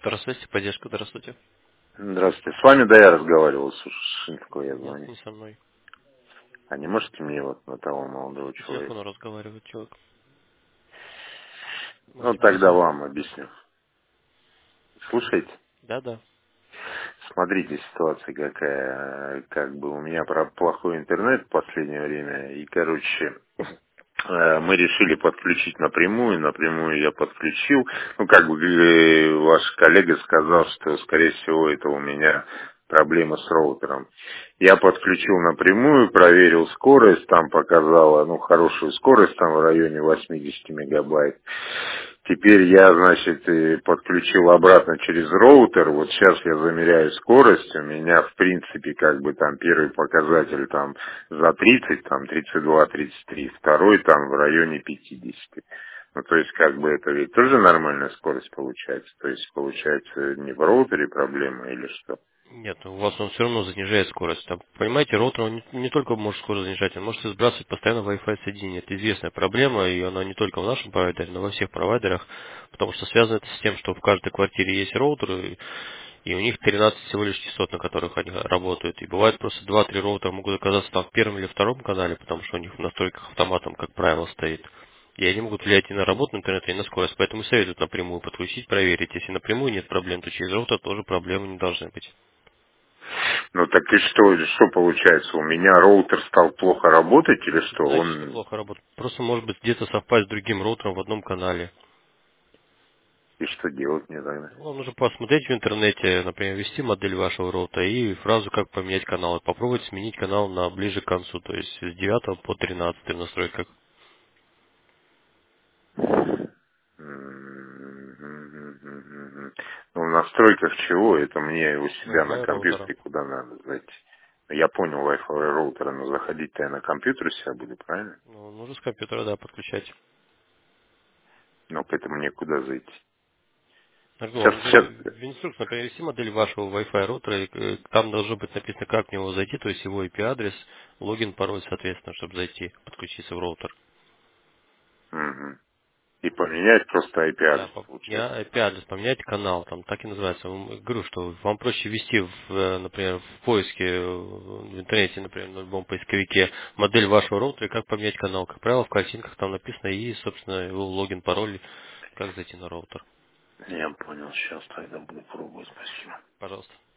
Здравствуйте, поддержка, здравствуйте. Здравствуйте. С вами, да, я разговаривал, с Шинского я Нет, звоню. не со мной. А не можете мне вот на того молодого По человека? телефону разговаривает человек. Ну, Можете тогда объяснить? вам объясню. Слушайте, Да. смотрите, ситуация какая. Как бы у меня плохой интернет в последнее время. И, короче, мы решили подключить напрямую. Напрямую я подключил. Ну, как бы ваш коллега сказал, что, скорее всего, это у меня проблема с роутером. Я подключил напрямую, проверил скорость, там показала, ну, хорошую скорость, там в районе 80 мегабайт. Теперь я, значит, подключил обратно через роутер. Вот сейчас я замеряю скорость. У меня, в принципе, как бы там первый показатель там за 30, там 32-33, второй там в районе 50. Ну, то есть, как бы это ведь тоже нормальная скорость получается. То есть, получается, не в роутере проблема или что? Нет, у вас он все равно занижает скорость. Там, понимаете, роутер он не только может скорость занижать, он может сбрасывать постоянно Wi-Fi соединение. Это известная проблема, и она не только в нашем провайдере, но во всех провайдерах, потому что связано это с тем, что в каждой квартире есть роутер, и у них 13 всего лишь частот, на которых они работают. И бывает просто два-три роутера могут оказаться там в первом или втором канале, потому что у них в настройках автоматом, как правило, стоит. И они могут влиять и на работу интернета, и на скорость. Поэтому советуют напрямую подключить, проверить. Если напрямую нет проблем, то через роутер тоже проблемы не должны быть. Ну, так и что получается? У меня роутер стал плохо работать или что? Не значит, что Он, плохо работает. Просто может быть где-то совпасть с другим роутером в одном канале. и что делать мне тогда? Вам нужно посмотреть в интернете, например, ввести модель вашего роутера и фразу «Как поменять канал». И попробовать сменить канал на ближе к концу, то есть с 9 по 13 в настройках. Мгм. Ну, в настройках чего? Это мне у себя на Wi-Fi роутера. компьютере куда надо зайти? Я понял Wi-Fi роутера, но заходить-то я на компьютер у себя буду, правильно? Ну, нужно с компьютера, да, подключать. Но к этому мне куда зайти? Я говорю, Сейчас, вам нужно сейчас, в инструкции, например, ввести модель вашего Wi-Fi роутера, и там должно быть написано, как в него зайти, то есть его IP-адрес, логин, пароль, соответственно, чтобы зайти, подключиться в роутер. мгм. И поменять просто Да, IP-адрес, не получается. IP-адрес, поменять канал, там так и называется. Говорю, что вам проще ввести, например, в поиске в интернете, например, на любом поисковике модель вашего роутера и как поменять канал. Как правило, в картинках там написано и, собственно, его логин, пароль, как зайти на роутер. Я понял, сейчас тогда буду пробовать, спасибо. Пожалуйста.